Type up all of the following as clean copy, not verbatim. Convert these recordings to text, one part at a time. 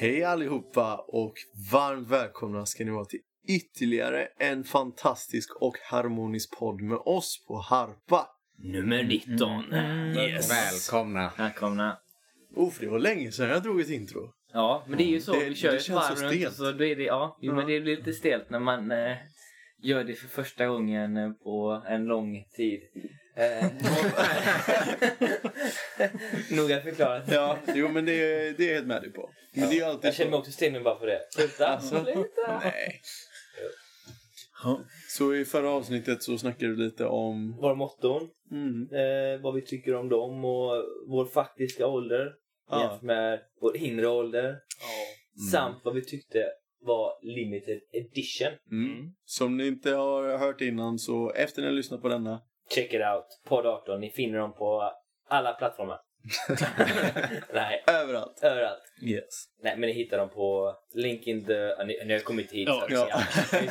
Hej allihopa och varmt välkomna ska ni vara till ytterligare en fantastisk och harmonisk podd med oss på Harpa. Nummer 19. Yes. Välkomna. För det var länge sedan jag drog ett intro. Ja, men det är ju så. Vi kör det ett känns varv så runt stelt. och så då är det, men det blir lite stelt när man gör det för första gången på en lång tid. Noga förklarat. Ja, jo men det är jag helt med dig på. Men det är alltid Jag känner mig så. också stel nu bara för det. Sluta. Nej. Så i förra avsnittet så snackade du lite om... Våra motton. Mm. Vad vi tycker om dem och vår faktiska ålder. Jämfört med vår inre ålder. Samt vad vi tyckte var limited edition. Som ni inte har hört innan så efter ni har lyssnat på denna... Check it out. Podd 18. Ni finner dem på alla plattformar. Nej. Överallt. Yes. Nej, men ni hittar dem på link in the... Ni har kommit hit. Ja, så ja.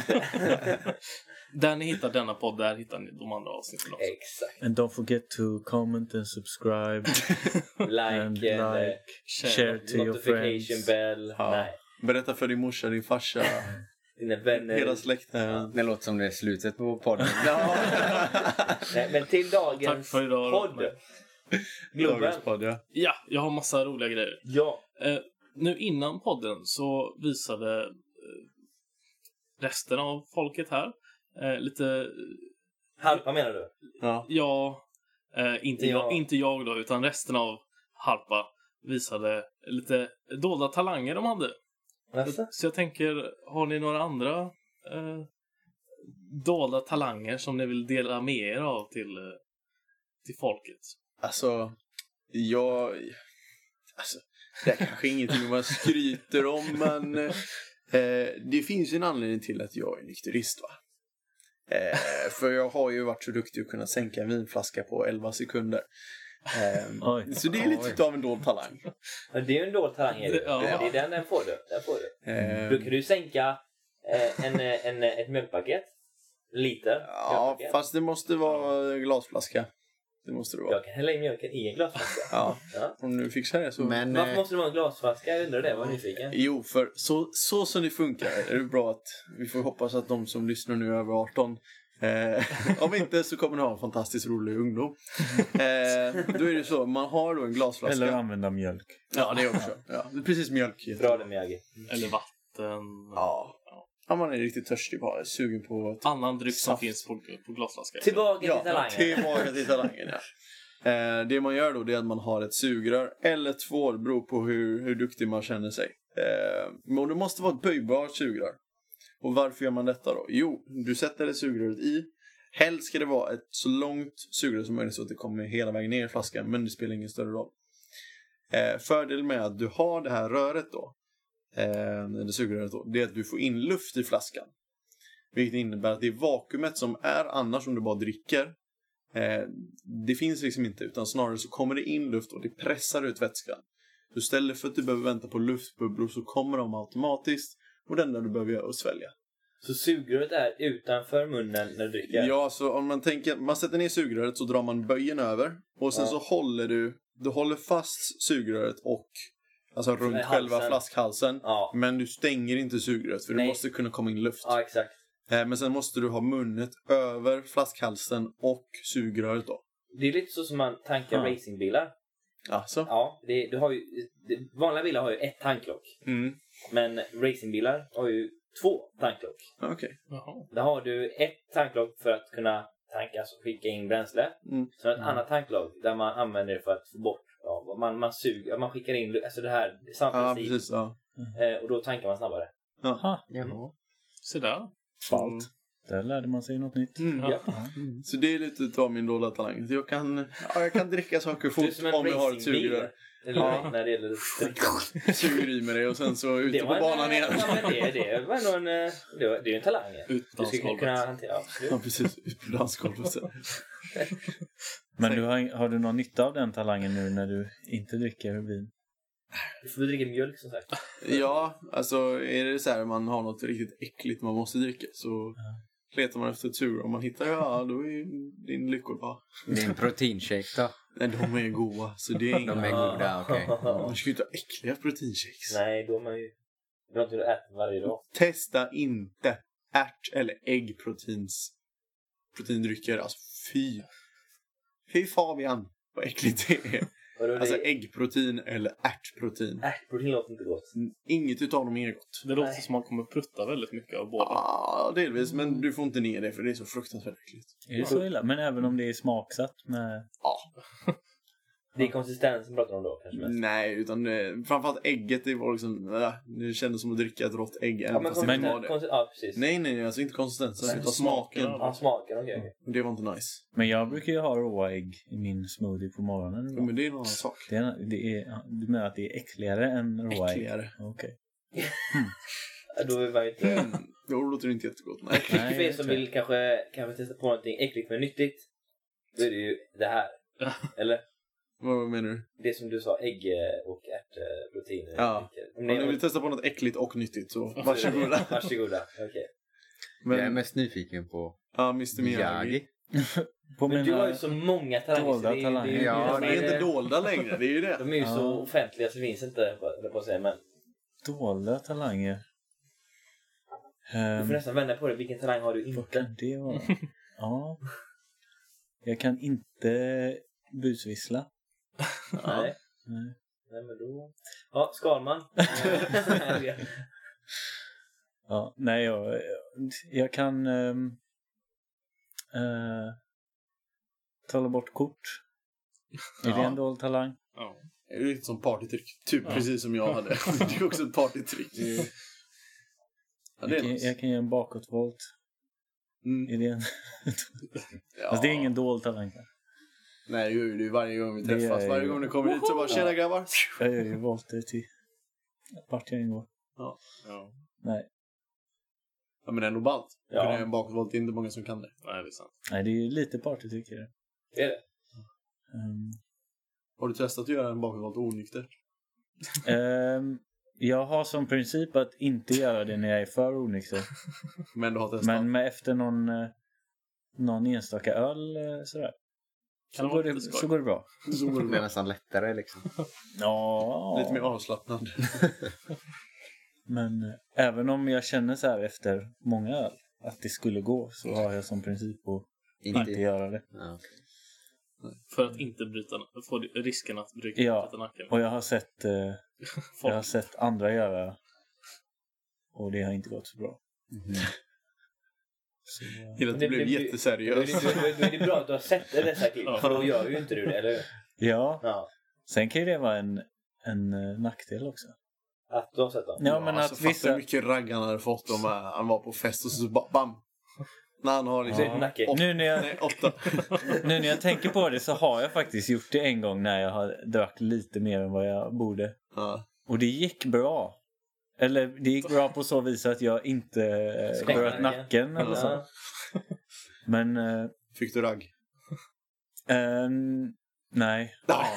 Där ni hittar denna podd, där hittar ni de andra avsnitten också. Exakt. And don't forget to comment and subscribe. and Like, share to your notification friends. bell. Ja. Nej. Berätta för din morsa, din farsa, Dina vänner. hela släkten. Det låter som det är slutet på podden. Nej, men till Tack dagens för idag. podd. Globen. Dagens podd, ja. Ja, jag har massa roliga grejer. Ja. Nu innan podden så visade resten av folket här lite... Harpa menar du? Ja. Inte jag då, utan resten av Harpa visade lite dolda talanger de hade. Alltså? Så jag tänker, har ni några andra dolda talanger som ni vill dela med er av till folket? Alltså, det är kanske ingenting man skryter om, men det finns ju en anledning till att jag är nykterist, va? För jag har ju varit så duktig att kunna sänka en vinflaska på 11 sekunder. Så det är lite av en dold talang. Men det är ju en dold talang. Ja. Det är den får du. Brukar du sänka ett mjölkpaket? Liter? Ja, mjölkpaket? fast det måste vara glasflaska. Det måste det vara. Jag kan hälla i mjölken i en glasflaska. Ja, Ja. om du fixar det så... Men Varför måste det vara en glasflaska? Jag undrar det, var nyfiken. Jo, för så som det funkar är det bra att vi får hoppas att de som lyssnar nu är över 18. Om inte så kommer ni ha en fantastiskt rolig ungdom. Då är det så, man har då en glasflaska. Eller använda mjölk. Ja, det är också. Ja, det är precis mjölk. Bra det, Miyagi. Eller vatten? Ja. Ja, man är riktigt törstig på det. Sugen på... Annan dryck som Saft. finns på glasflaska. Tillbaka till talangen. Tillbaka till talangen, ja. Det man gör då det är att man har ett sugrör eller två, det beror på hur duktig man känner sig. Men det måste vara ett böjbart sugrör. Och varför gör man detta då? Jo, du sätter det sugröret i. Helst ska det vara ett så långt sugrör som möjligt så att det kommer hela vägen ner i flaskan, men det spelar ingen större roll. Fördelen med att du har det här röret då, eller sugröret då, det är att du får in luft i flaskan. Vilket innebär att det vakuumet som är annars om du bara dricker, det finns liksom inte, utan snarare så kommer det in luft och det pressar ut vätskan. Så istället för att du behöver vänta på luftbubblor så kommer de automatiskt, och det enda du behöver göra är att svälja. Så sugröret är utanför munnen när du dricker? Ja, så om man tänker, man sätter ner sugröret så drar man böjen över och sen så håller du håller fast sugröret och alltså runt halsen. själva flaskhalsen, Ja. men du stänger inte sugröret för Nej. det måste kunna komma in luft. Ja, exakt. Men sen måste du ha munnet över flaskhalsen och sugröret då. Det är lite så som man tankar Ja. racingbilar. Alltså. Ja, du har ju, vanliga bilar har ju ett tanklock. Mm. Men racingbilar har ju 2 tanklock. Okej. Jaha. Där har du ett tanklock för att kunna tanka och skicka in bränsle. Så ett annat tanklock där man använder det för att få bort. Ja, man suger, man skickar in, alltså det här Ja, samma princip. precis. Ja. Och då tankar man snabbare. Aha. Så där. Falt. Där lärde man sig något nytt. Ja. Så det är lite av min dåliga talang. Jag kan dricka saker Du är fort som en om jag har ett racingbil. sugrör. Eller när det gäller Suger i med det och sen så ute på banan igen. Ja, men det var nog det är ju en talang. Ut på Du ska kunna dansgolvet. hantera. Absolut. Ja, precis. Ut på dansgolvet sen. Men har du någon nytta av den talangen nu när du inte dricker vin? Du får dricka mjölk som sagt. Ja, alltså är det så här man har något riktigt äckligt man måste dricka så letar man efter tur. Om man hittar då är din lyckodag. Det är en proteinshake då. Nej, de är goda. Så det är inga... De är goda, okej. Man ska ju inte ha äckliga proteinshakes. Nej, då är man ju... Det är någonting du äter varje dag. Testa inte eller protindrycker. Alltså fy Fabian, vad äckligt det är. Alltså äggprotein eller ärtprotein. Ärtprotein låter inte gott. Inget utav dem är gott. Det låter som man kommer prutta väldigt mycket av båda. Ja, delvis. Men du får inte ner det för det är så fruktansvärt äckligt. Är det så illa? Men även om det är smaksatt med... Ja. Det är konsistensen pratar om då kanske mest. Nej, utan framförallt ägget, det var liksom... det kändes som att dricka ett rått ägg. Ja, men precis. Nej, alltså inte konsistensen, utan smaken. Ja, smaken, okej. Det var inte nice. Men jag brukar ju ha råa ägg i min smoothie på morgonen. Ja, men det är en annan sak. Du menar att det är äckligare än råa Äckligare. ägg? Okej. Då är man ju inte... Då låter det inte jättegott. Nej. För er som vill kanske testa på någonting äckligt men nyttigt. Då är det ju det här. Eller? Vad menar du? Det som du sa, ägg och ärtproteiner. Ja. Om ni vill testa på något äckligt och nyttigt så varsågoda. Varsågoda, okej. Jag är mest nyfiken på Mr. Miyagi. Men du har ju så många talanger. Ja, det är inte dolda längre, det är ju det. De är ju så offentliga så det finns inte, på att säga, men... Dolda talanger. Du får nästan vända på det, vilken talang har du Vad inte? kan det vara? Ja. Jag kan inte busvissla. Nej. Nej, men då... Ja, Skalman. Ja, nej, jag kan tala bort kort. Är det en dold talang? Ja. Det är lite som partytryck. Typ precis som jag hade. Det är också ett partytryck. Ja, Jag kan göra en bakåtvolt. Är det en... Alltså, det är ingen dold talang. Nej, det är ju varje gång vi träffas. Varje gång du kommer hit så bara, tjena grabbar. Jag gör ju volter till vart jag ingår. Ja. Nej. Ja, men ändå ballt. Ja. Kunna göra en bakåtvolt, det är inte många som kan det. Nej, det är sant. Nej, det är ju lite partytryck i det. Det är det. Har du testat att göra en bakåtvolt onykter? Jag har som princip att inte göra det när jag är för onykter. Men du har testat? Men efter någon enstaka öl sådär. Så går det bra. det är nästan lättare liksom. Ja. Lite mer avslappnad. Men även om jag känner så här efter många öl att det skulle gå, så har jag som princip att inte göra det. Ja, okay. För att inte få risken att bryta nacken. Och jag har sett andra göra, och det har inte gått så bra. Till att det blev jätteseriöst. Då är det bra att du har sett dessa klipp. För då gör ju inte du det, eller hur? Ja. Sen kan ju det vara en nackdel också. Att du har sett dem? Ja, men alltså, att vissa... fattar mycket ragg han hade fått om han var på fest och så bam! När han har liksom... Nu när jag tänker på det så har jag faktiskt gjort det en gång när jag har drack lite mer än vad jag borde. Ja. Och det gick bra. Eller det gick bra på så vis att jag inte bröt nacken eller så. Men... Fick du ragg? Nej.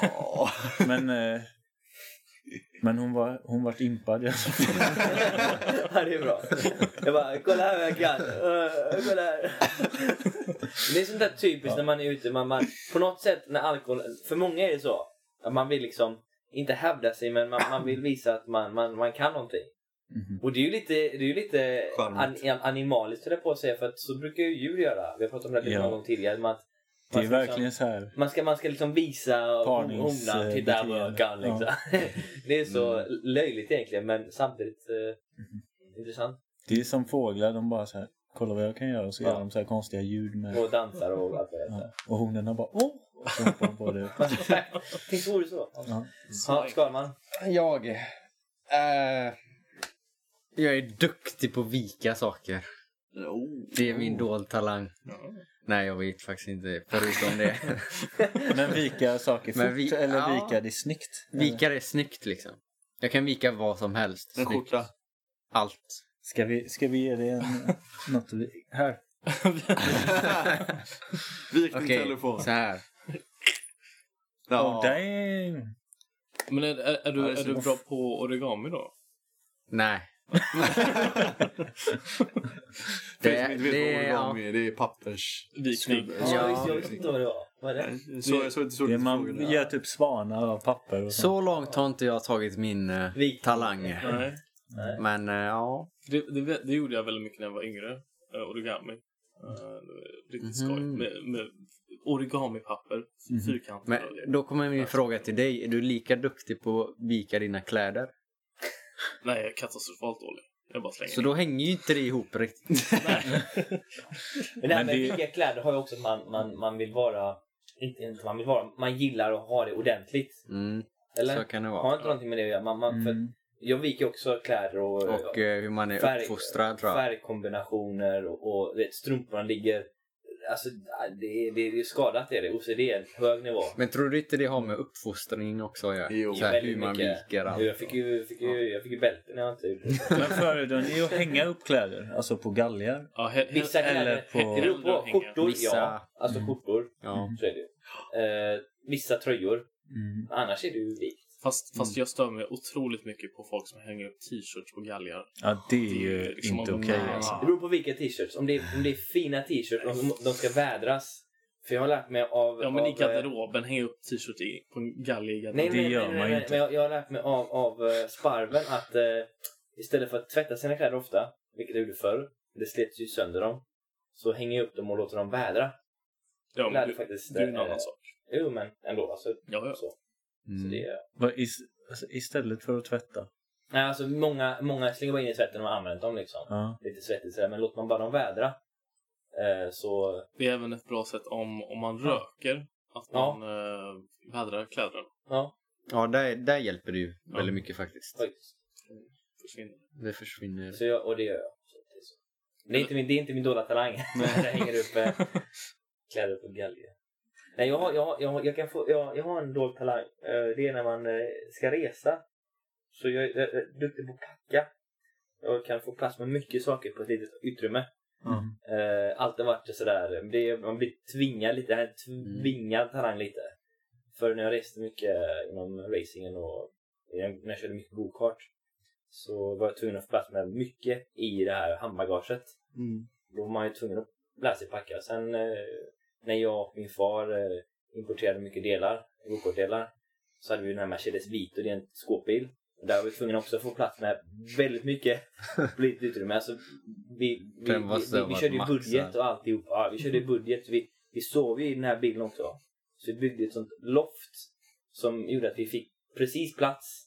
Men hon var impad. Ja, det är bra. Jag bara, kolla här vad jag kan. Kolla här. Det är sånt där typiskt när man är ute. Man, på något sätt när alkohol... För många är det så. Att man vill liksom inte hävda sig, men man vill visa att man kan någonting. Och det är ju lite animaliskt på att säga, för att så brukar ju djur göra. Vi har pratat om det lite någon gång tidigare. Det är verkligen så här. Man ska liksom visa honan till där man kan liksom. Ja. Det är så löjligt egentligen, men samtidigt intressant. Det är som fåglar, de bara så här, kolla vad jag kan göra, och så gör de så här konstiga ljud med. Och dansar och allt vad det. Och honorna bara och så hoppar de på det. Tänk så så. Ja, Skalman. Jag är duktig på att vika saker. Det är min dold talang. Nej, jag vet faktiskt inte förutom det. Men vika saker fort eller vika det snyggt? Vika det snyggt liksom. Jag kan vika vad som helst. En skjorta. Allt. Ska vi ge det något här? Vik din telefon. Så här. Oh, dang. Men är du bra på origami då? Nej. Det är pappers. Vikning. Jag visste inte vad det var. Vad är det? Man gör typ svanar av papper. Och Så långt har inte jag tagit min talang. Nej. Men ja. Det gjorde jag väldigt mycket när jag var yngre. Origami. Riktigt skoj. Med origami-papper. Fyrkanter. Men då kommer min fråga till dig. Är du lika duktig på att vika dina kläder? Nej, jag är katastrofalt dålig. Jag bara slänger Så då hänger ju inte det ihop riktigt. Men det här med vilka kläder har ju också att man vill vara... Inte man vill vara... Man gillar att ha det ordentligt. Eller? Så kan det vara. Har inte någonting med det att göra. För jag viker också kläder och hur man är uppfostrad, tror jag. Färgkombinationer och strumporna ligger... Alltså, det är skadat är det. OCD är en hög nivå. Men tror du inte det har med uppfostring också att göra? Jo. Så här, hur man viker allt. Jag fick ju bälten när jag inte gjorde det. Men föredrar ni att hänga upp kläder? Alltså på galgar? Ja, Vissa kläder, det beror på skjortor, Vissa... Alltså skjortor, så är det ju. Vissa tröjor. Annars är det ju vikt. Fast jag stör mig otroligt mycket på folk som hänger upp t-shirts på galgar. Ja, det är ju liksom inte okej. Alltså. Det beror på vilka t-shirts. Om det är fina t-shirts, de ska vädras. För jag har lärt mig av... Ja, men i garderoben hänger upp t-shirt på en galge i garderoben. Det gör man ju inte. Men jag har lärt mig av sparven att istället för att tvätta sina kläder ofta, vilket jag gjorde förr, det slets ju sönder dem, så hänger jag upp dem och låter dem vädra. Ja, men det faktiskt, är en annan sak. Jo, men ändå. Alltså, Ja. Så det är... Istället för att tvätta? Nej, alltså många slänger bara in i tvätten och använder dem liksom. Ja. Lite svettigt sådär, men låter man bara dem vädra så... Det är även ett bra sätt om man röker, att man vädrar kläderna. Ja, där hjälper det ju väldigt mycket faktiskt. Försvinner. Det försvinner. Så och det gör jag. Så. Det är inte min dåliga talang. Jag hänger upp kläder på galge. Nej, jag har en dålig talang. Det är när man ska resa. Så jag är duktig på att packa. Jag kan få plats med mycket saker på ett litet utrymme. Allt har varit sådär. Man blir tvingad lite. Det här är tvingad talang lite. För när jag reste mycket inom racingen och när jag körde mycket go-kart, så var jag tvungen att få plats med mycket i det här handbagaget. Då var man ju tvungen att lära sig packa. Sen när jag och min far importerade mycket go-kartdelar, så hade vi den här Mercedes Vito, det är en skåpbil. Där var vi tvungna också att få plats med väldigt mycket politiskt utrymme. Alltså, vi körde ju budget och alltihop. Ja, vi körde budget. Vi sov ju i den här bilen också. Så vi byggde ett sånt loft som gjorde att vi fick precis plats.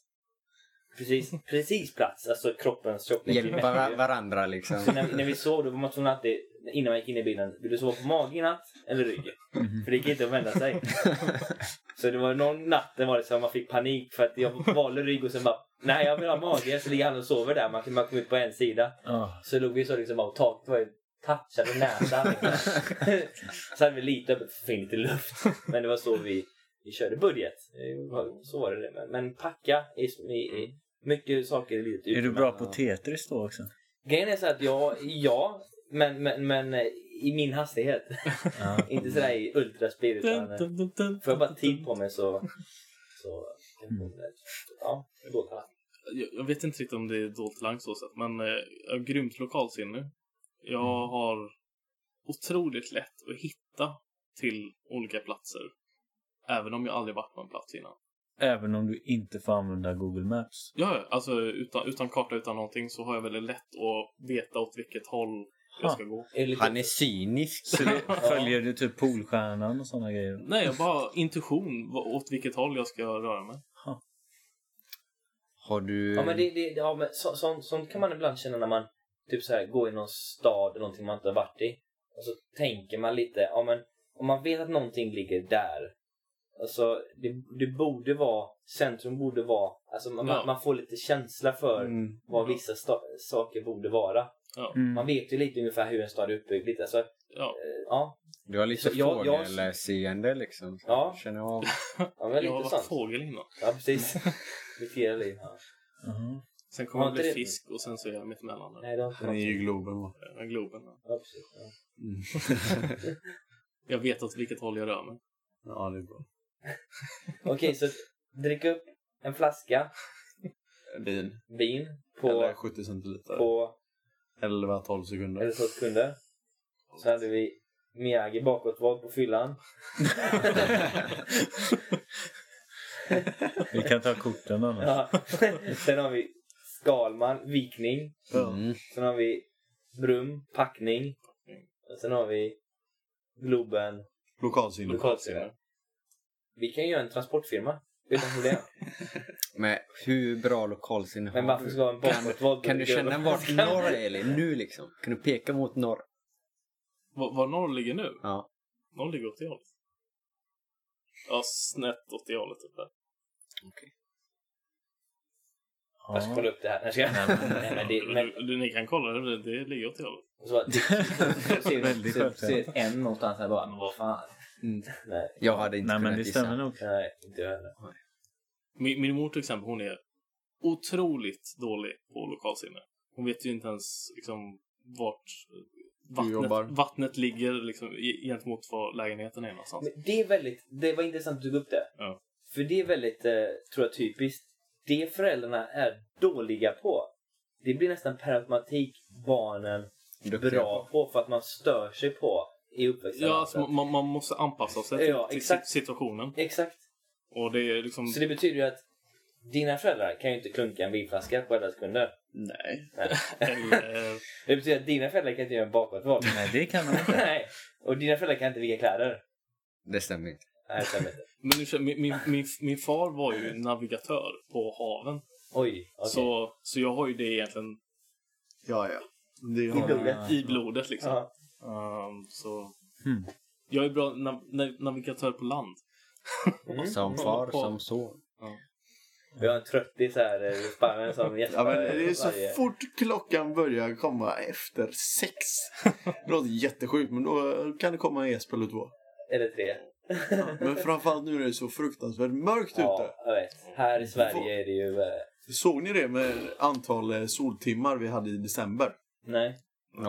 Precis plats. Alltså kroppens tjocklek. Hjälpa varandra liksom. Så när vi sov, då var man tvungen alltid, innan man gick in i bilen, vill du sova på magen i natt eller ryggen? För det gick inte att vända sig. Så det var någon natt det var det som man fick panik för att jag valde rygg och sen bara, nej jag vill ha mage. Så ligger han och sover där, man kom ut på en sida. Så låg vi så liksom bara, och taket var ju touchade näsan liksom. Så hade vi lite öppet för fin lite luft. Men det var så vi körde budget. Så var det. Men packa i mycket saker i livet. Är du bra på Tetris då också? Grejen är så att ja, men i min hastighet. Inte sådär i ultraspeed, utan får jag bara tid på mig så ja, det går talang. Jag vet inte riktigt om det är dolt talang så sätt, men jag har grymt lokalsinne. Jag har otroligt lätt att hitta till olika platser, även om jag aldrig varit på en plats innan. Även om du inte får använda Google Maps? Ja, alltså utan karta, utan någonting, så har jag väldigt lätt att veta åt vilket håll jag ska gå. Han är cynisk. Så följer du typ Polstjärnan och sådana grejer? Nej, jag bara intuition åt vilket håll jag ska röra mig. Har du... Ja, men sånt kan man ibland känna när man typ så här går i någon stad eller någonting man inte har varit i. Och så tänker man lite, ja men om man vet att någonting ligger där. Alltså det borde vara, centrum borde vara, alltså man får lite känsla för vad vissa saker borde vara. Man vet ju lite ungefär hur en stad är uppbyggd lite. Alltså, Du har lite fågelseende liksom. Ja. Känner av. Ja, jag har varit fågel innan. Ja, precis. Mitt hela liv. Sen kommer det bli fisk och sen så är jag mitt emellan. Nej, det har inte. Han är ju Globen, va? Globen. Ja, precis. Ja. Jag vet åt vilket håll jag rör mig. Ja, det är bra. Okej, så drick upp en flaska Vin. Eller 70 centiliter. På 11-12 sekunder. eller 12 sekunder. Så hade vi Miyagi bakåtvolt på fyllan. Vi kan ta korten då. Ja. Sen har vi Skalman, vikning. Sen har vi Brum, packning. Och sen har vi Globen, Lokalsinne. lokalsinne. Vi kan göra en transportfirma utan problem. Men hur bra lokalsinne Men har varför du? ska en bakåtvolt? Kan du känna vart norr är, eller nu liksom? Kan du peka mot norr? Var norr ligger nu? Ja. Norr ligger åt det hållet. Ja, snett åt det hållet. Typ där. Jag ska kolla upp det här. Jag ska... Nej, men det, men... Ni kan kolla det ligger åt det hållet. Så att ser en någonstans här bara, men vad fan. Nej. Jag hade inte Nej, men kunnat det gissa. stämmer nog. Nej, inte jag heller. Min mor till exempel, hon är otroligt dålig på lokalsinne. Hon vet ju inte ens liksom vart vattnet ligger liksom, gentemot var lägenheten är någonstans. Men det var intressant att du tog upp det. Ja. För det är väldigt, tror jag, typiskt. Det föräldrarna är dåliga på, det blir nästan per automatik barnen bra på, för att man stör sig på i uppväxten. Ja, alltså, man måste anpassa sig till situationen. Exakt. Och det är liksom... Så det betyder ju att dina föräldrar kan ju inte klunka en vinflaska på 11 sekunder. Nej. Det betyder att dina föräldrar kan inte göra en bakåtvolt. Nej, det kan man inte. Nej. Och dina föräldrar kan inte vika kläder. Det stämmer inte. Nej, det stämmer inte. Men min far var ju navigatör på haven. Oj, okej. Så jag har ju det egentligen Ja. Det I blodet. i blodet liksom. Ja. Så jag är bra navigatör på land. Som far, som son. Vi har en tröttis här i Spanien som Ja, men det är så fort klockan börjar komma efter 6. Det låter jättesjukt, men då kan det komma en Esbel eller 2. Eller 3. Men framförallt nu är det så fruktansvärt mörkt ute. Ja, jag vet. Här i Sverige är det ju... Såg ni det med antal soltimmar vi hade i december? Nej.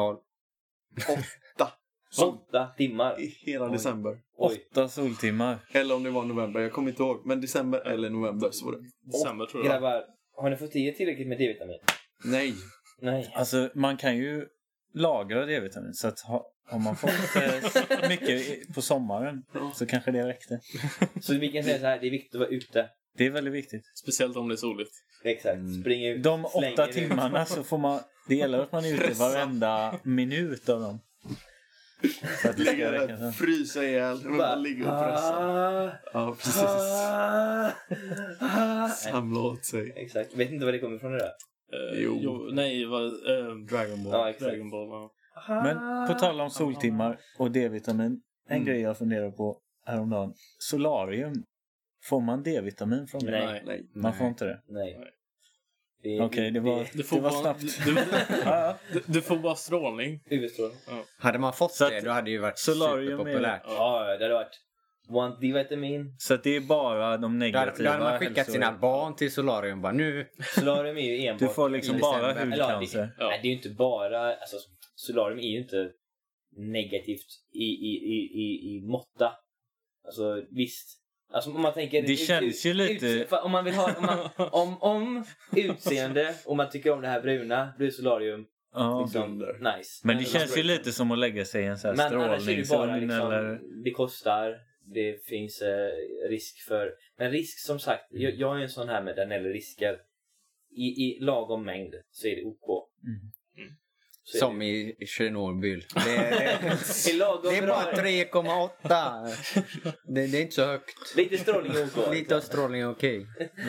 8. 8 timmar. I hela december. 8 soltimmar. Eller om det var november, jag kommer inte ihåg. Men december eller november så var det. December tror jag. Grabbar, har ni fått i er tillräckligt med D-vitamin? Nej. Nej. Alltså, man kan ju lagra D-vitamin. Så att har man fått mycket på sommaren så kanske det räckte. Så vi kan säga så här, det är viktigt att vara ute. Det är väldigt viktigt. Speciellt om det är soligt. Exakt, spring ut. De 8 släng er timmarna så får man... Det gäller att man är ute varenda minut av dem. För att det ska Ligga räcka där, sen. frysa ihjäl. Men man ligger och pressar. Ja, precis. Samla åt sig. Exakt, vet inte vad det kommer ifrån det där. Nej, Dragon Ball. Ja, exakt. Dragon Ball, ja. Men på tal om soltimmar och D-vitamin. En grej jag funderar på häromdagen. Solarium. Får man D-vitamin från det? Nej. Nej. Man får inte det? Nej. Okej, det var snabbt. Du får bara strålning. UV-strålning. Hade man fått Så det, att då hade det ju varit solarium superpopulärt. Ja, det hade varit. Want D-vitamin. Så att det är bara de Då negativa hade man skickat sina barn till solarium. Bara, nu Solarium är ju enbart... Du får liksom i bara december. hudcancer. Nej, det är ju inte bara... Alltså, solarium är ju inte negativt i måtta. Alltså, visst. Alltså, om man tänker... Det känns ju lite... Om man vill ha... Om utseende, om man tycker om det här bruna, blir solarium Ja. liksom nice. Men det känns ju lite som att lägga sig i en sån här Men annars är det bara strålningsugn liksom, eller... det kostar, det finns risk för... Men risk, som sagt, jag är en sån här med den eller risker. I lagom mängd så är det OK. som i Tjernobyl. Det är bara 3,8. Det är inte så högt. Lite strålning är OK. Lite av strålning är okej.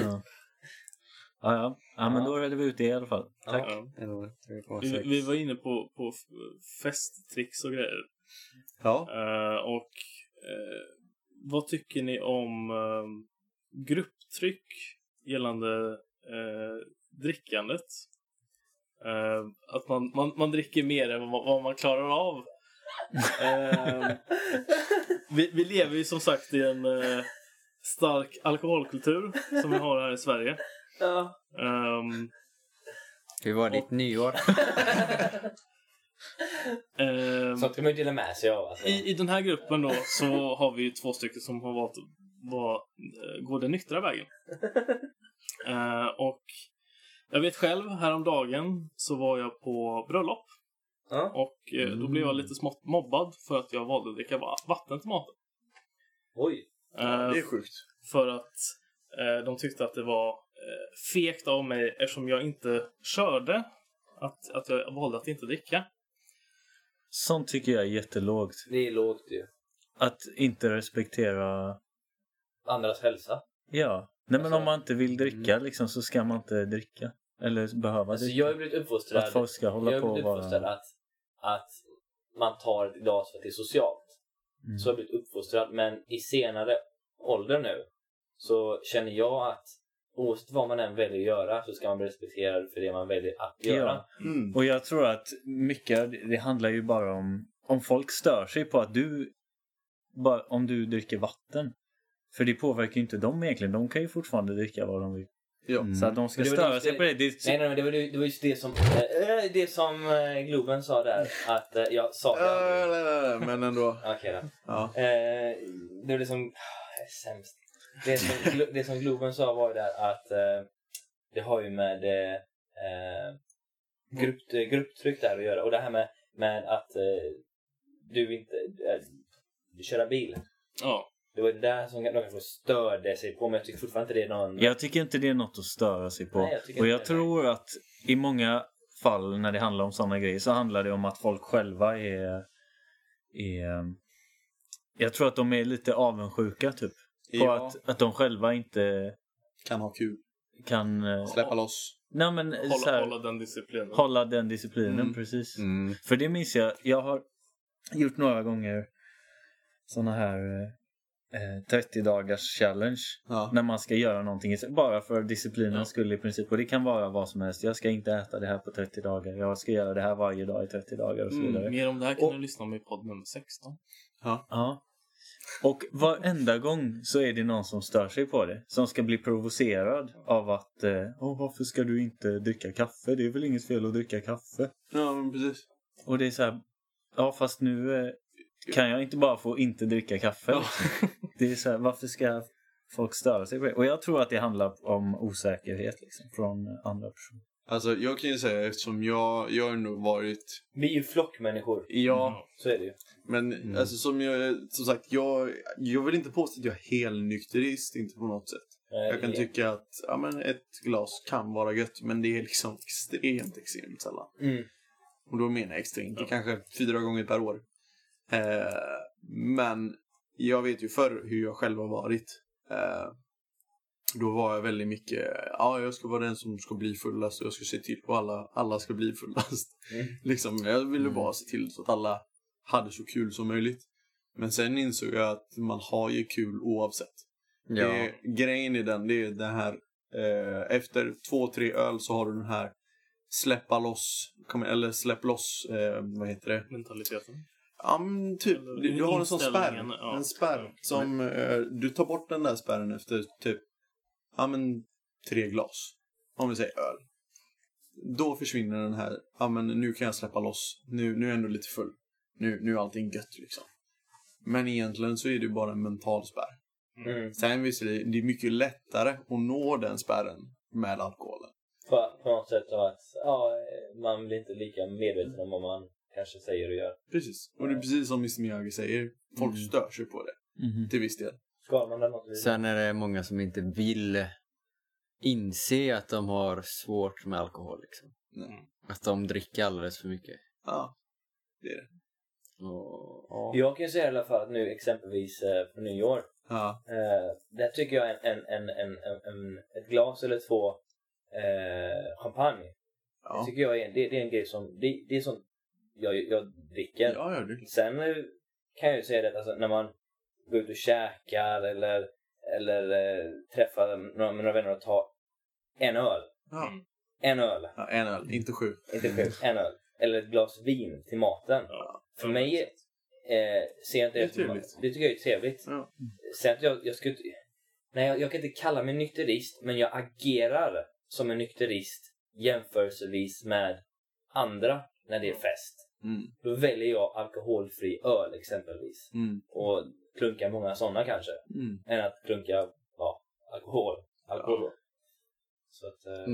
Ja, men då är vi ute i alla fall. Tack. Ja. Vi var inne på festtricks och grejer. Ja. Och vad tycker ni om grupptryck gällande drickandet? Att man dricker mer än vad man klarar av. Vi lever ju som sagt i en stark alkoholkultur som vi har här i Sverige. Ja. Hur var ditt nyår? Så kan man ju dela med sig av. Alltså. I den här gruppen då så har vi 2 stycken som har valt gå den nyktra vägen. Och Jag vet själv, häromdagen så var jag på bröllop. Ja. Och då blev jag lite smått mobbad för att jag valde att dricka vatten till maten. Oj. Det är sjukt. För att de tyckte att det var fegt av mig eftersom jag inte körde. Att jag valde att inte dricka. Sånt tycker jag är jättelågt. Det är lågt ju. Att inte respektera... Andras hälsa. Ja. Nej, men Alltså, om man inte vill dricka liksom, så ska man inte dricka. Eller behöva Alltså, dricka. jag har blivit uppfostrad. Att folk ska hålla jag på har och blivit uppfostrad vara... att man tar ett glas för att det är socialt. Så har jag blivit uppfostrad. Men i senare ålder nu så känner jag att oavsett vad man än väljer att göra så ska man bli respekterad för det man väljer att göra. Mm. Och jag tror att mycket, det handlar ju bara om folk stör sig på att om du dricker vatten. För det påverkar ju inte dem egentligen. De kan ju fortfarande dricka vad de vill. Ja. Så att de ska Men det var störa just sig det- på det. Nej, men det var just det som Globen sa där. Att jag sa det. Men ändå. Okej då. Ja. Det var det som... Jag är sämst. Det som Globen sa var ju där att det har ju med grupptryck där att göra. Och det här med att du inte köra bil. Ja. Det var det där som de kanske störde sig på. Men jag tycker fortfarande inte det är någon... Jag tycker inte det är något att störa sig på. Nej, jag tycker och inte jag det. tror att i många fall när det handlar om sådana grejer så handlar det om att folk själva är jag tror att de är lite avundsjuka typ. På Ja. att de själva inte Kan ha kul. kan Släppa loss. nej, men, så här, Hålla den disciplinen. hålla den disciplinen, precis. För det minns jag har gjort några gånger såna här 30 dagars challenge. Ja. När man ska göra någonting bara för disciplinen skulle i princip. Och det kan vara vad som helst. Jag ska inte äta det här på 30 dagar. Jag ska göra det här varje dag i 30 dagar och så vidare. Mer om det här kan du lyssna om i podd nummer 16. Ja. Och varenda gång så är det någon som stör sig på det. Som ska bli provocerad av att varför ska du inte dricka kaffe? Det är väl inget fel att dricka kaffe. Ja, men precis. Och det är så här, ja fast nu kan jag inte bara få inte dricka kaffe. Ja. Det är så här, varför ska folk störa sig på det? Och jag tror att det handlar om osäkerhet liksom, från andra personer. Alltså jag kan ju säga, eftersom jag har nog varit... Vi är ju flockmänniskor. Ja, Så är det ju. men alltså som sagt, jag vill inte påstå att jag är helnykterist, inte på något sätt. Jag kan tycka att ett glas kan vara gött, men det är liksom extremt sällan. Och då menar jag extremt, det är kanske 4 gånger per år. Men jag vet ju förr hur jag själv har varit. Då var jag väldigt mycket, jag ska vara den som ska bli fullast och jag ska se till att alla ska bli fullast. Liksom, jag ville bara se till så att alla hade så kul som möjligt. Men sen insåg jag att man har ju kul oavsett. Ja. Grejen i den, det är det här, efter 2-3 öl så har du den här släppa loss, eller släpp loss, vad heter det? Mentaliteten. Ja, men typ, du har en sån spärr. Inställningen, ja. En spärr som, du tar bort den där spärren efter typ, 3 glas. Om vi säger öl. Då försvinner den här, nu kan jag släppa loss. Nu är jag ändå lite full. Nu är allting gött liksom. Men egentligen så är det bara en mental spärr. Sen visserligen, det är mycket lättare att nå den spärren med alkoholen. På något sätt av att man blir inte lika medveten om vad man kanske säger och gör. Precis. Och det är precis som Mr. Miyagi säger. Folk stör sig på det. Till viss del. Ska man det något? Sen är det många som inte vill inse att de har svårt med alkohol. Liksom. Nej. Att de dricker alldeles för mycket. Ja, det är det. Och, Jag kan säga i alla fall att nu exempelvis på nyår. Ja. Där tycker jag ett glas eller 2 champagne. Ja. Det tycker jag det är en grej som det är sånt jag dricker. Ja, det. Sen kan jag ju säga det, alltså, när man går ut och käkar eller träffar några vänner och tar en öl. Ja. En öl. Ja, en öl, inte 7. Inte 7, en öl. Eller ett glas vin till maten. Ja. För mig ser jag inte Det är trevligt. Det tycker jag är trevligt. Ja. Sen att jag skulle inte... Nej, jag kan inte kalla mig nykterist, men jag agerar som en nykterist jämförelsevis med andra när det är fest. Då väljer jag alkoholfri öl exempelvis. Och klunka många sådana kanske. Än att klunka alkohol. Så att,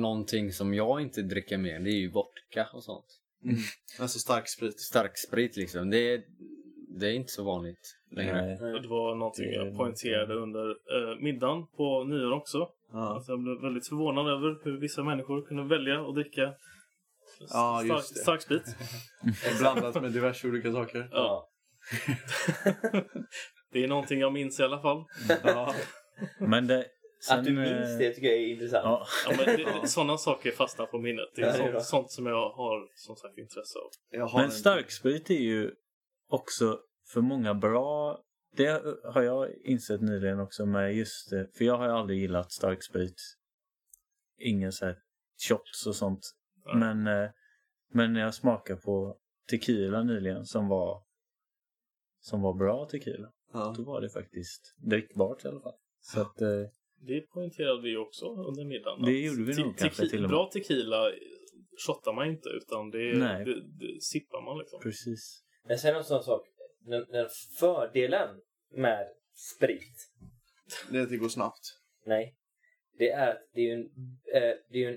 någonting som jag inte dricker mer, det är ju vodka och sånt. Alltså stark sprit. Stark sprit liksom. Det är inte så vanligt längre. Nej. Det var någonting jag poängterade under middagen på nyår också. Ja. Alltså jag blev väldigt förvånad över hur vissa människor kunde välja att dricka just det. stark sprit. Blandat med diverse olika saker. Ja. Det är någonting jag minns i alla fall. Ja. Men det... Sen, Att du minns det tycker jag är intressant. Ja. Ja, men sådana saker fastnar på minnet. Det är, Ja, det är bra. sånt som jag har som sagt intresse av. Jag har Men en- starksprit är ju också för många bra. Det har jag insett nyligen också med just det. För jag har ju aldrig gillat starksprit. Ingen så här shots och sånt. Ja. Men när jag smakade på tequila nyligen som var bra tequila. Ja. Då var det faktiskt drickbart i alla fall. Så att Det poängterade vi också under middagen. Det gjorde vi nog kanske till och med. Bra tequila shottar man inte utan Nej. det sippar man liksom. precis. Men sen en sån sak. Den fördelen med sprit. Det är att det går snabbt. Nej. Det är att det är ju en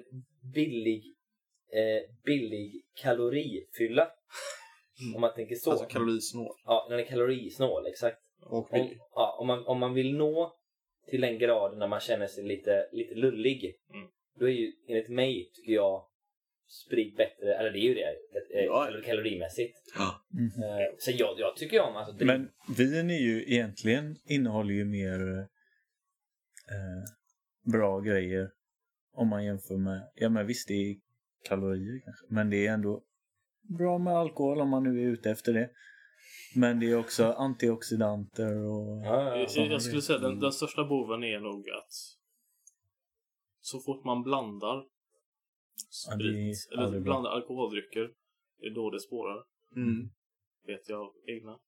billig kalorifylla. Om man tänker så. Alltså kalorisnål. Ja, den är kalorisnål, exakt. Och billig. Om man vill nå till den graden när man känner sig lite lullig. Då är ju, enligt mig, tycker jag, sprit bättre. Eller det är ju det. Ja. Kalorimässigt. Ja. Så jag tycker om alltså Men vin är ju egentligen innehåller ju mer bra grejer om man jämför med, ja men visst det är kalorier kanske, men det är ändå bra med alkohol om man nu är ute efter det. Men det är också antioxidanter och Jag skulle säga den största boven är nog att så fort man blandar sprit eller blandar alkoholdrycker, det är då det spårar. Vet jag egna.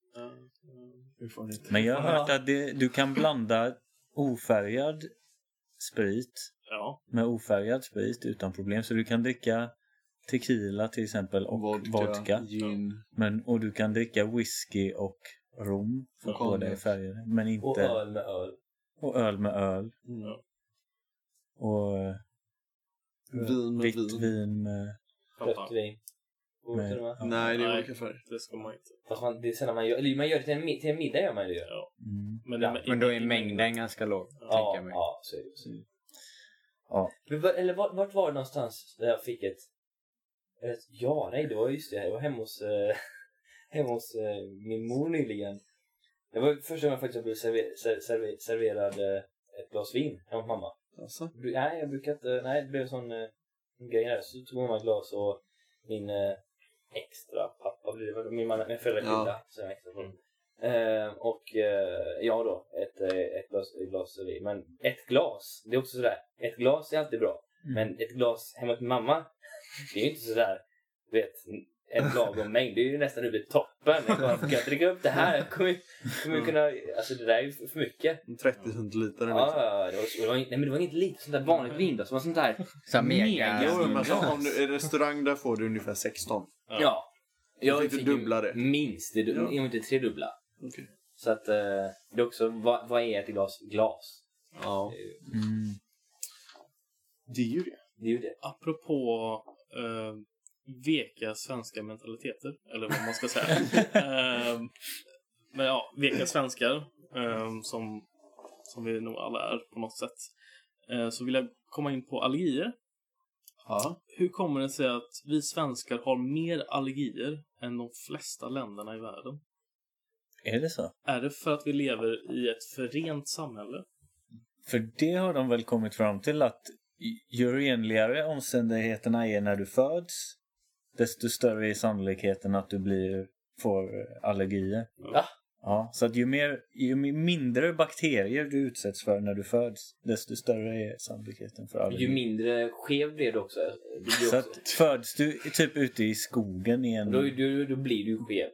Men jag har hört att du kan blanda ofärgad sprit med ofärgad sprit utan problem. Så du kan dricka tequila till exempel och vodka. Gin. Och du kan dricka whisky och rom för att båda är färgade. Men inte... Och öl med öl. Och öl med öl. Och Vin med vitt vin med... Rött vin. Nej, det är olika färger. Det ska man inte. Fast det är sällan man gör det till en middag gör man det ju. Ja. Mm. Men då är mängden ganska låg, tänker jag mig. Ja, så är det. Ja. Eller vart var det någonstans där jag fick det var just det. Jag var hemma hos min mor nyligen. Det var första gången jag faktiskt blev serverad ett glas vin hemma hos mamma. Alltså? Nej, jag brukar inte. Nej, det blev en sån grej där. Så tog mamma ett glas och min extra pappa blev det. Min föräldrar skilda. Så jag extra från. Och jag då ett glas vin. Men ett glas, det är också sådär. Ett glas är alltid bra. Men ett glas hemma med mamma, det är ju inte sådär, du vet, en lagom mängd. Det är ju nästan uppe i toppen. Jag kan dricka upp det här. Jag kommer kunna, alltså det där är ju för mycket. 30 centiliter. Ja, det var inte lite sånt där vanligt vin då. Som var sånt där Så mega. Jo, men alltså, om du är restaurang där får du ungefär 16. Ja. Jag fick dubbla det. Minst, det är inte tredubbla. Okay. Så att det är också, vad är ett glas? Ja. Det är ju det. Det är ju det. Apropå veka svenska mentaliteter, eller vad man ska säga. Men ja, veka svenskar, som vi nog alla är på något sätt. Så vill jag komma in på allergier. Ja. Hur kommer det sig att vi svenskar har mer allergier än de flesta länderna i världen? Är det så? Är det för att vi lever i ett förent samhälle? För det har de väl kommit fram till att ju renligare omständigheterna är när du föds, desto större är sannolikheten att du får allergier. Ja. Ja, så att ju mindre bakterier du utsätts för när du föds, desto större är sannolikheten för allergier. Ju mindre skev blir det också. Så att föds du typ ute i skogen i en... Då blir du skev.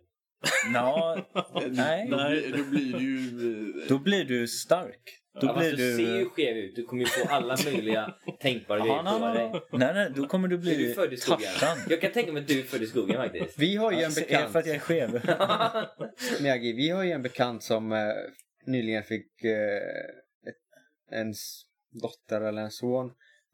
Nej. Då blir du ju... Då blir du stark. Då blir du ser ju skev ut. Du kommer ju få alla möjliga tänkbara grejer på dig. Nej, då kommer du bli Tarzan. Jag kan tänka mig att du är född i skogen faktiskt. Vi har ju en bekant. För att jag är skev. Miyagi, vi har ju en bekant som nyligen fick en dotter eller en son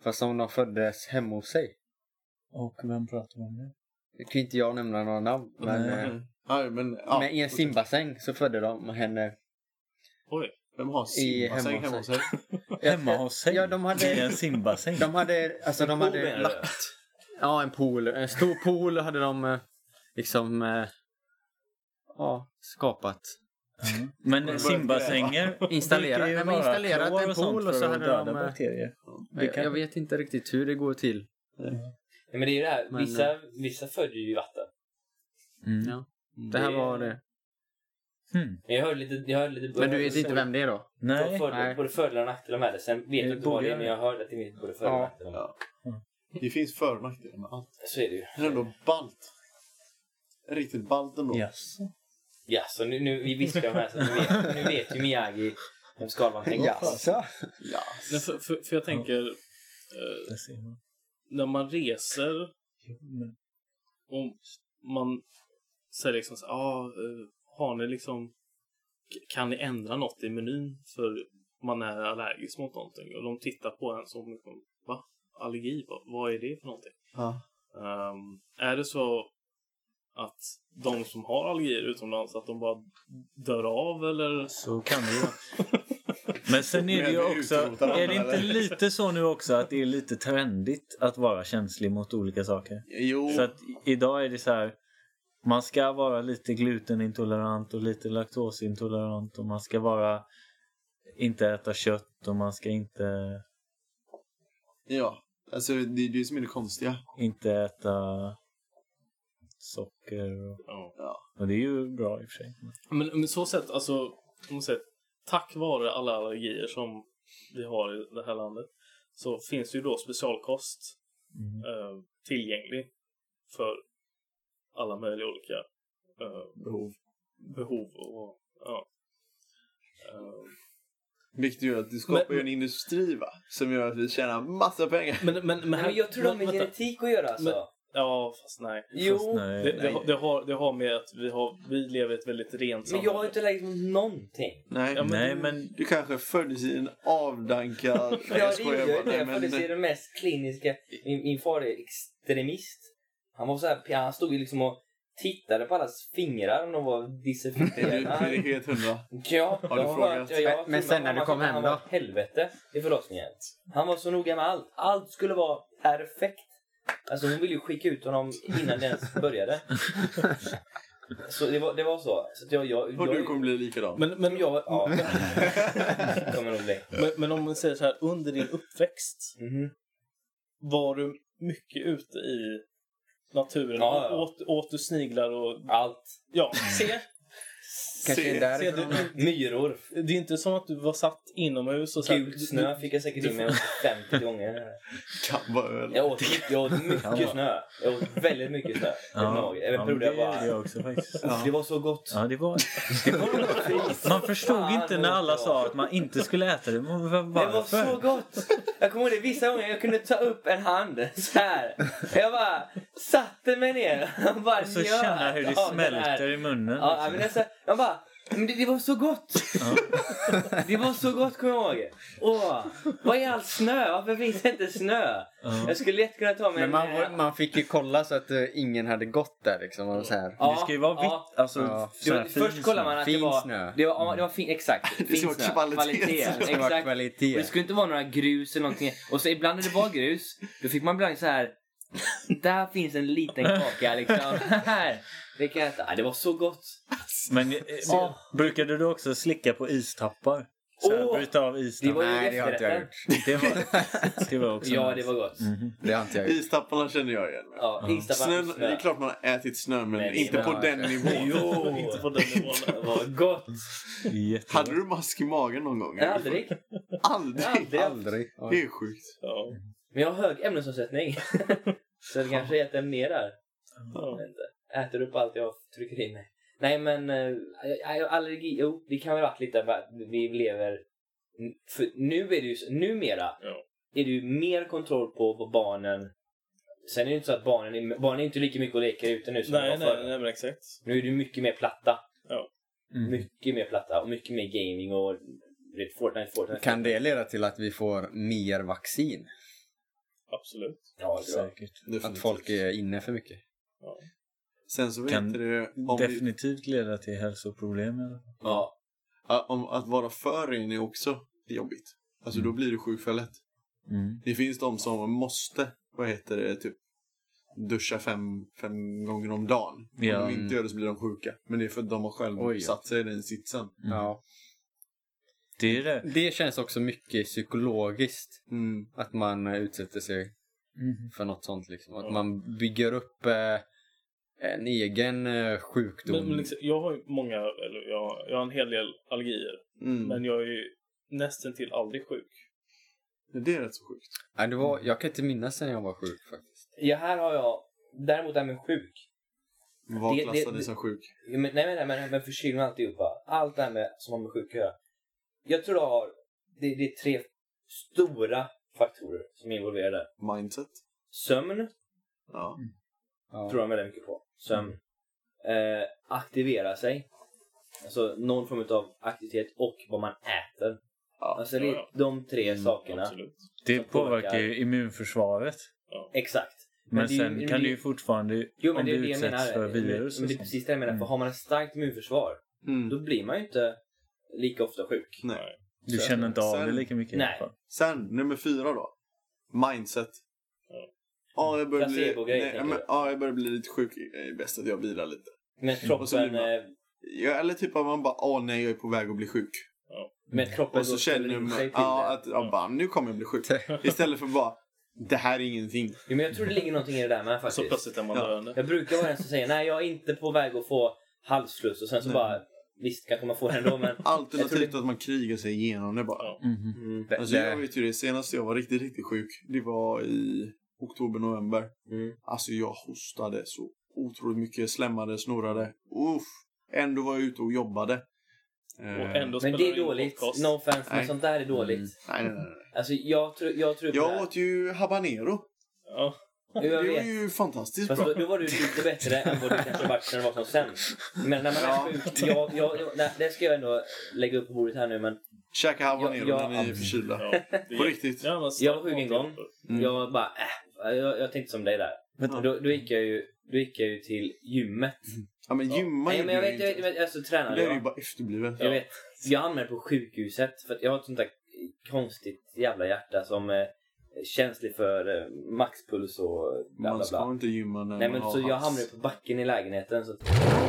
Fast om de föddes hemma hos sig. Och vem pratar vi om nu? Det kan inte jag nämna några namn. Men, men i en simbassäng så födde de henne. Oj. Vem har simbassäng hemma hos sig? Hemma hos sig? Ja, de hade... I en simbassäng? De hade lagt... Ja, en pool. En stor pool hade de liksom skapat. Mm. Men simbassänger installerat en pool och så hade de bakterier. Jag vet inte riktigt hur det går till. Ja, men det är ju det här. Vissa födder ju i vatten. Mm. Ja. Det här var det. Jag hörde lite men du vet inte vem det är då? Nej. Både fördelar och nackdelar med det. Sen vet jag inte vad det är, men jag hörde att det finns både fördelar och nackdelar. Ja. Det finns för- och nackdelar med allt. Så är det ju. Det är ändå ballt. Riktigt ballt ändå. Yes. Ja, så nu vi viskar de här så nu vet ju Miyagi vem Skalman tänker. Jaså? Nej, för jag tänker Det ser man. när man reser och man säger liksom så, har ni liksom, kan ni ändra något i menyn för man är allergisk mot någonting, och de tittar på en som liksom, va? Allergi? Vad är det för någonting? Ja. Är det så att de som har allergier utomlands, att de bara dör av, eller? Så kan det ju. Men sen är det ju också, är det inte lite så nu också att det är lite trendigt att vara känslig mot olika saker? Jo. Så att idag är det så här, man ska vara lite glutenintolerant och lite laktosintolerant, och man ska vara inte äta kött, och man ska inte alltså det är det som är det konstiga. inte äta socker och det är ju bra i och för sig. Men så sätt, alltså, om man säger, tack vare alla allergier som vi har i det här landet, så finns det ju då specialkost tillgänglig för alla möjliga olika behov och Vilket gör att du skapar en industri, va? Som gör att vi tjänar massa pengar. Men jag tror det har med genetik att göra alltså. Ja, fast nej. Jo. Fast nej. Det har med att vi lever ett väldigt rent samhälle. Men jag har inte lärt mig någonting. Nej, men du kanske föddes i en avdankad... Jag föddes i den mest kliniska... Min far är extremist. Han var så här, han stod ju liksom och tittade på allas fingrar om de var dissefinierade. Det är helt 100. Ja, har du frågat? Men sen när du kom hem då? Helvete i förlossningen. Han var så noga med allt. Allt skulle vara perfekt. Alltså hon ville ju skicka ut honom innan det ens började. Så det var så. Så att jag du kommer bli likadan. Men jag kommer nog bli. Men om man säger så här, under din uppväxt var du mycket ute i naturen? Ja. Åt du sniglar och allt? Ja, Kanske myror. Det är inte som att du var satt inomhus och så gult snö fick jag säkert in mig 50 gånger. Kan vara öl. Jag åt mycket snö. Jag åt väldigt mycket snö. Det också faktiskt. Det var så gott. Ja, det var man förstod inte när alla sa att man inte skulle äta det. Varför? Det var så gott. Jag kommer ihåg det vissa gånger jag kunde ta upp en hand så här. Jag bara satte mig ner och bara så känna hur det smälter i munnen. Ja, men alltså, jag bara, men det var så gott. Det var så gott, kommer jag ihåg. Vad är all snö? Varför finns det inte snö? Jag skulle lätt kunna ta mig. Men man fick ju kolla så att ingen hade gått där liksom och så här. Det ska ju vara vitt, alltså först kollar man att det var snö. Det var fin, exakt. Det ska vara kvalitet. Exakt. Kvalitet. Och det skulle inte vara några grus eller någonting. Och så ibland när det var grus, då fick man ibland så här. Där finns en liten kaka liksom. Det kan jag äta. Det var så gott. Men brukade du också slicka på istappar? Bryta av istappar? Nej, det har inte jag gjort. Det var också det var gott. Det har inte jag gjort. Istapparna känner jag igen. Ja, snö. Det är klart man har ätit snö, men inte på den nivån. Jo, inte på den nivån. Det var gott. Hade du mask i magen någon gång? Aldrig. Aldrig. Det är sjukt. Ja. Men jag har hög ämnesomsättning. Så det kanske äter mer där. Äter upp allt jag trycker in mig. Nej, men allergi, det kan väl vara lite att vi lever. För nu är det ju numera är det ju mer kontroll på barnen. Sen är det inte så att barnen är inte lika mycket att leka ute nu som nej, men exakt. Nu är det mycket mer platta. Ja. Mycket mer platta och mycket mer gaming och Fortnite. Kan det leda till att vi får mer vaccin? Absolut. Ja, det är bra. Säkert. Definitivt. Att folk är inne för mycket. Ja. Sen så vet Kan det om definitivt leda till hälsoproblem. Eller? Ja. om att vara för ren är också jobbigt. Alltså då blir du sjuk för lätt. Mm. Det finns de som måste, typ duscha fem gånger om dagen. Ja. Om de inte gör det så blir de sjuka. Men det är för att de har själv satt sig i den sitsen. Mm. Ja. Det är det. Det känns också mycket psykologiskt. Mm. Att man utsätter sig Mm. för något sånt liksom. Att man bygger upp en egen sjukdom. Men liksom, jag har ju jag har en hel del allergier. Mm. Men jag är ju nästan till aldrig sjuk. Det är rätt så sjukt. Nej, jag kan inte minnas när jag var sjuk faktiskt. Ja, här har jag... Däremot är jag sjuk. Vad Det- klassar det- ni som sjuk? Men förkylning och alltihopa. Allt det här med, som har med sjuk att göra. Jag tror det är 3 stora faktorer som är involverade. Mindset? Sömn Ja. Ja. tror jag väldigt mycket på. Sömn. Aktivera sig. Alltså någon form av aktivitet och vad man äter. Ja. Alltså det är de 3 sakerna. Absolut. Det som påverkar ju immunförsvaret. Exakt. Men det är sen ju- kan du ju fortfarande, Jo, men om det du är det jag utsätts menar. för virus Men och det är sånt. precis det jag menar. För har man ett starkt immunförsvar, Mm. då blir man ju inte lika ofta sjuk. Nej. Du känner inte av det Sen- lika mycket i Nej. alla fall. Sen, nummer 4 då. Mindset. Ja, jag börjar bli, Placebo-grej, nej, tänker men, du? ja, jag börjar bli lite sjuk. Det är bäst att jag bilar lite. Men Och så blir kroppen, man- Ja, eller typ att man bara, nej, jag är på väg att bli sjuk. med kroppen Och så då känner ställer in man, sig till det. bara, nu kommer jag bli sjuk. Istället för bara, det här är ingenting. Jo, men jag tror det ligger någonting i det där med Så faktiskt. plötsligt är man Ja. döende. Jag brukar vara den som säger nej, jag är inte på väg att få halsfluss och sen så Nej. bara, visst kanske man får det ändå, men jag Alternativt tror att man krigar sig igenom det bara. Ja. Mhm. Alltså jag vet ju det, senast jag var riktigt sjuk, det var i oktober, november. Alltså jag hostade så otroligt mycket, slämmade, snorrade. Uff. Ändå var jag ute och jobbade. Och ändå Men spelar det du är in dåligt. podcast. No offense, men Nej. sånt där är dåligt. Nej. Alltså jag tror på det Jag här. åt ju habanero. Ja. Jo, Det jag var vet. ju fantastiskt Fast bra. då var du lite bättre än vad du kanske varit när du var som sämst. Men när man Ja. är sjuk, nej, det ska jag ändå lägga upp på bordet här nu, men Käka habanero Ja, när ni är förkylda. Ja, det är- På riktigt. Ja, men jag var sjuk en gång. Mm. Jag bara, jag tänkte som dig där. Ja. Då gick jag ju till gymmet. Ja men gymma Nej, men jag gjorde vet, inte. alltså tränade Det är ju jag. bara efterblivet. Jag vet. Jag hamnade på sjukhuset för att jag har ett sånt där konstigt jävla hjärta som är känslig för maxpuls och bla Man bla ska bla. inte gymma när Nej, man men har så jag hals. hamnade på backen i lägenheten så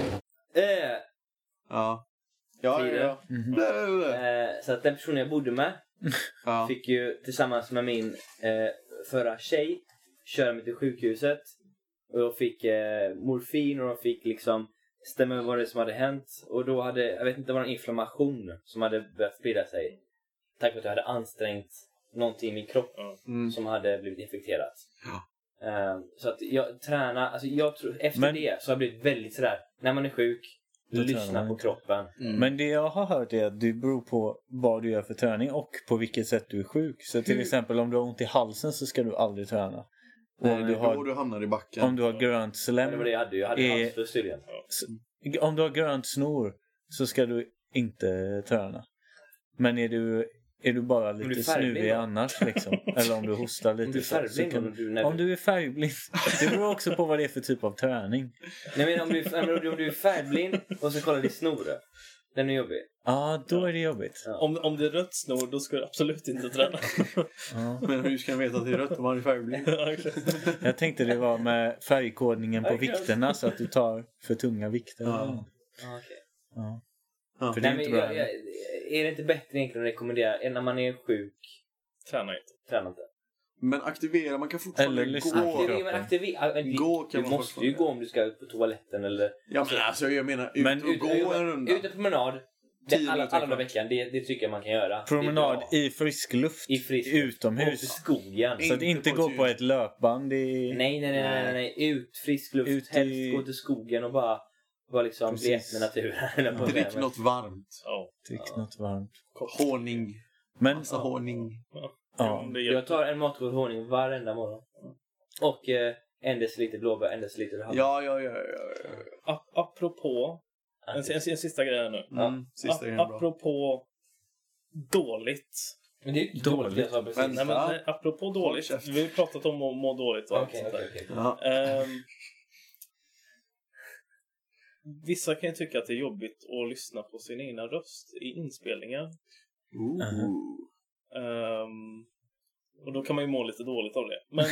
Ja. Ja. Mhm. så att den personen jag bodde med Ja. fick ju tillsammans med min förra tjej köra mig till sjukhuset. Och jag fick morfin och de fick liksom stämma över vad det som hade hänt. Och då hade, jag vet inte, det var en inflammation som hade börjat sprida sig. Tack vare att jag hade ansträngt någonting i min kropp Mm. som hade blivit infekterat. Ja. Så att jag tränar, alltså jag tror, efter Men- det så har jag blivit väldigt sådär, när man är sjuk, Då tränar lyssna man på inte. kroppen. Men det jag har hört är att det beror på vad du gör för träning och på vilket sätt du är sjuk. Så till exempel om du har ont i halsen så ska du aldrig träna. Och om du Då har, du hamnar i backen. om du har grönt Men det var slem, det jag hade Är- halsfluss tydligen. om du har grönt snor så ska du inte träna. Men är du bara Om du är lite färgblind snuvig då? annars liksom, eller om du hostar Om du lite är så färgblind kan, och du- när om du är färgblind, det beror också på vad det är för typ av träning. Nej, men om du är färgblind och så kollar ditt snor. Den är jobbig. Ja, då är det jobbigt. Om det är rött snor, då ska du absolut inte träna. Ja. Men hur ska jag veta att det är rött om man är färgblind? Ja, exakt. Jag tänkte det var med färgkodningen på Okej. vikterna så att du tar för tunga vikter. Ja. Okej. Ja. Ja. För det är Nej, inte men bra. är det inte bättre egentligen att rekommendera när man är sjuk, Träna inte. träna inte? Men aktivera, man kan fortfarande Eller lyssna. gå. Gå kan du man måste ju fortfarande. gå om du ska på toaletten eller Ja men alltså jag menar ut Men och gå en runda. Ute promenad. 10 Alla minuter, dagar i veckan, det tycker jag man kan göra. Promenad Det är bra. i frisk luft, I frisk luft. Och utomhus. i skogen. Så att Inte inte på gå ett på gym. ett löpband i... Nej. Ut, frisk luft. Ut i- Helst gå till skogen och bara liksom bli ett Precis. med naturen. Drick något varmt. Ja. Drick något varmt. Honung. Men, Massa honung. ja. Det Jag hjälper. tar en matskål honung varenda morgon. Och en deciliter blåbär, en deciliter halva. Ja. Apropå, en sista grej här nu. Sista grejen är bra. Apropå dåligt Men det är ju inte dåligt jag sa precis. Men- Nej, men apropå dåligt. Vi har ju pratat om att må dåligt och allt Okej. sånt där. Ja. Vissa kan ju tycka att det är jobbigt att lyssna på sin egna röst i inspelningar. Och då kan man ju må lite dåligt av det. Men,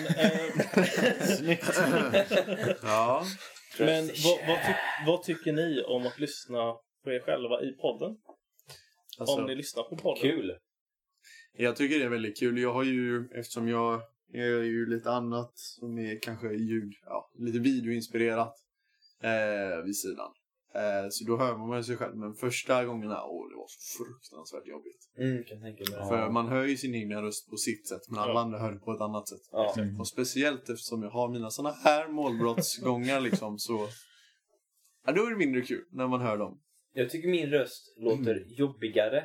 Ja. men vad tycker ni om att lyssna på er själva i podden? Alltså, Om ni lyssnar på podden. Kul. jag tycker det är väldigt kul. Jag har ju, eftersom jag gör ju lite annat som är kanske ljud, lite videoinspirerat vid sidan. Så då hör man sig själv. Men första gångerna, det var så fruktansvärt jobbigt. Kan tänka mig. För man hör ju sin egen röst på sitt sätt, men alla andra hör det på ett annat sätt. Ja. Och speciellt eftersom jag har mina såna här målbrottsgångar liksom, så då är det mindre kul när man hör dem. Jag tycker min röst låter jobbigare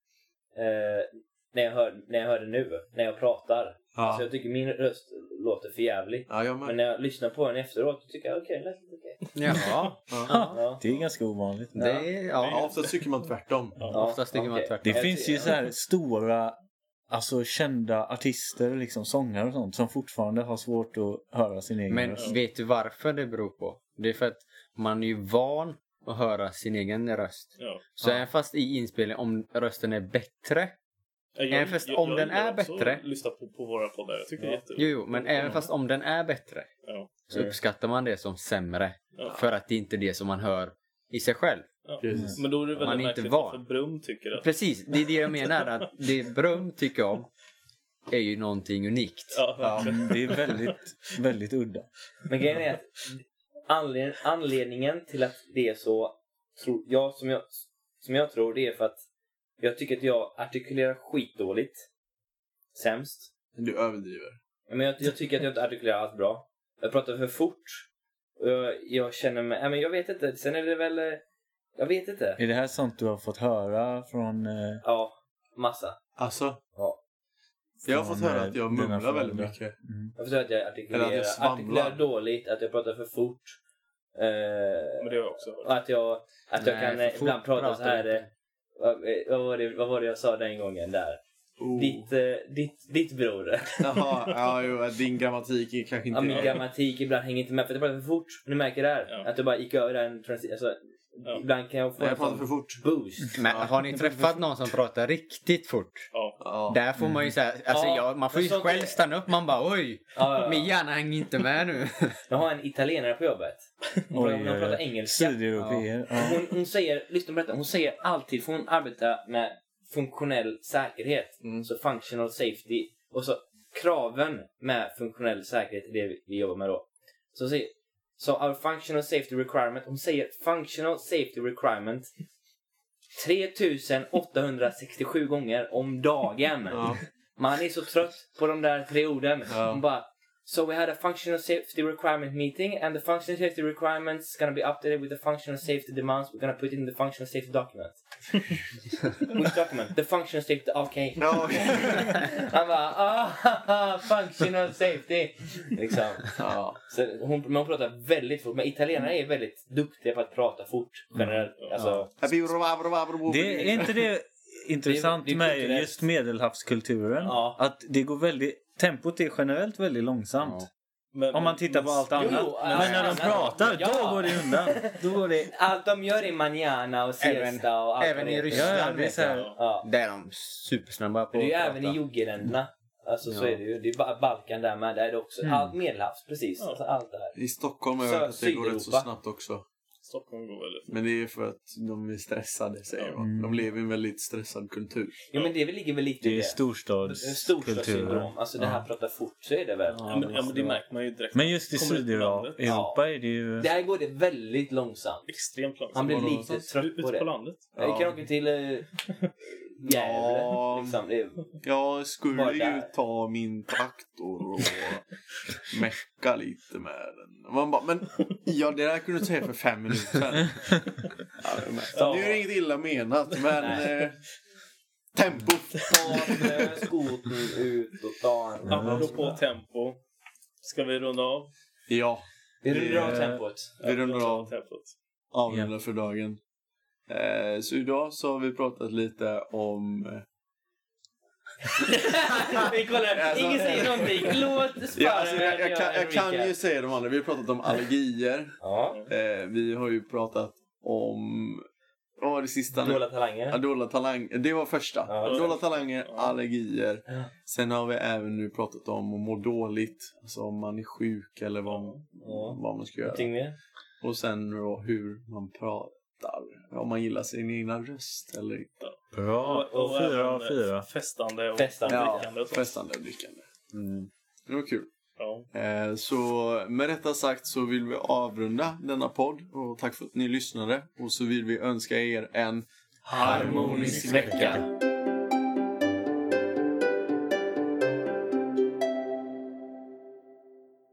när jag hör det nu, när jag pratar. Alltså jag tycker min röst låter för jävlig. Ja, Men när jag lyssnar på den efteråt tycker jag okej, lät lite okej. Jaha. Ja. Det är ganska ovanligt. Det är, ja. Oftast tycker man tvärtom. Oftast tycker man okej. tvärtom. Det finns ju så här stora, alltså kända artister, liksom sångare och sånt, som fortfarande har svårt att höra sin egen Men röst. vet du varför det beror på? Det är för att man är ju van att höra sin egen röst. Ja. Så även fast i inspelningen, om rösten är bättre. Även fast om den är bättre. Lyssna på våra poddar. Jag tycker det är jätteroligt. Jo, men även fast om den är bättre. Ja. Så uppskattar man det som sämre. Ja. För att det inte är det som man hör i sig själv. Ja. Precis. Men då är det Man är väldigt inte märkligt van. varför Brum tycker att... Precis, det är det jag menar. Att det Brum tycker om är ju någonting unikt. Ja. Det är väldigt, väldigt udda. Men grejen är att anledningen till att det är så, som jag tror, det är för att jag tycker att jag artikulerar skitdåligt. Sämst. Du överdriver. Men jag tycker att jag inte artikulerar allt bra. Jag pratar för fort. Och jag känner mig... men jag vet inte. Sen är det väl... Jag vet inte. Är det här sånt du har fått höra från... Ja, massa. Alltså, Ja. jag har fått höra att jag dina mumlar väldigt föräldrar? mycket. Jag förstår att jag Eller att jag svamlar. artikulerar dåligt. Att jag pratar för fort. Men det har jag också hört. Och att jag Nej, kan för fort ibland prata pratar så här... du inte. Vad var det jag sa den gången där? Oh. Ditt bror. Jaha, jo, din grammatik är kanske inte... Ja, min grammatik ibland hänger inte med för att jag pratar för fort. Ni märker det här. Ja. Att jag bara gick över den alltså, Ja. ibland kan jag få Nej, jag en pratar sån för fort. boost. Men har ni träffat någon som pratar riktigt fort? Ja. Ja. Där får man ju säga, alltså Ja, man får ju sånt själv är- stanna upp, man bara oj, Ja. min hjärna hänger inte med nu. Jag har en italienare på jobbet. Hon pratar engelska. Sydeuropeer. Ja. Hon säger, lyssna på detta, hon säger alltid, för hon arbetar med funktionell säkerhet. Så functional safety. Och så kraven med funktionell säkerhet är det vi jobbar med då. Så our functional safety requirement, hon säger functional safety requirement 3867 gånger om dagen. Ja. Man är så trött på de där 3 orden. Ja. Hon bara, so we had a functional safety requirement meeting and the functional safety requirements gonna be updated with the functional safety demands. We're gonna put it in the functional safety document. Which document? The functional safety, okay. Ja. Han bara, functional safety. Liksom. Ja. Så hon pratar väldigt fort. Men italienare är väldigt duktiga på att prata fort. Generellt. Alltså, Det är inte det intressant det är med kulturellt. just medelhavskulturen? Ja. Att det går tempot är generellt väldigt långsamt. Ja. Men, Om man tittar på allt annat. Jo, Men när de pratar, ja. då går det undan. Då går det... allt de gör är manana och siesta och allt även vad i det är. Ryssland. Ja, det är så här. Ja. Där är de supersnabba på Men det är ju att även prata. i juggeländerna. Alltså så är det ju. Det är Balkan där med. Där är det också. Allt medelhavs, precis. Ja. Alltså, allt det här. I Stockholm har jag hört att det går rätt så Sydeuropa. snabbt också. Stockholm går väldigt... Men det är för att de är stressade, säger man. De lever i en väldigt stressad kultur. Jo, men det ligger väl lite i Det är det. storstadskulturen. Storstadssyndrom. Alltså det här pratar fort, så är det väl. Ja, men det märker man ju direkt. Men just i Kommer ut på landet. Sydeuropa är det ju... Där går det väldigt långsamt. Extremt långsamt. Han blir Vadå lite någonstans? trött på Ute det. på landet. Vi kan åka till Gävle. Ja. Liksom. Det är... Jag skulle Bara ju där. ta min traktor och mecka lite med den. Man bara, men ja, det där kunde du säga för 5 minuter sedan. Ja, det är ju inget illa menat, men tempo. Ta skoten ut och ta en... Apropå tempo. Ska vi runda av? Ja, Vi rundar av tempot. vi rundar av tempot. avrunda för dagen. Så idag så har vi pratat lite om Vi kollar, ingen säger någonting. Låt spara. Ja, alltså, jag kan ju säga de andra. Vi har pratat om allergier. Ja. Vi har ju pratat om... Vad var det sista nu? Dåliga talanger. Ja, dåliga talanger. Det var första. Ja, dåliga talanger, allergier. Ja. Sen har vi även nu pratat om att må dåligt. Alltså om man är sjuk eller vad man ska göra. Någonting mer? Och sen då hur man pratar. Om man gillar sin egna röst eller inte. Bra. Och 4 av 4. Festande och Festande. Festande och drickande. Det var kul. Ja. Så med detta sagt så vill vi avrunda denna podd. Och tack för att ni lyssnade. Och så vill vi önska er en harmonisk vecka.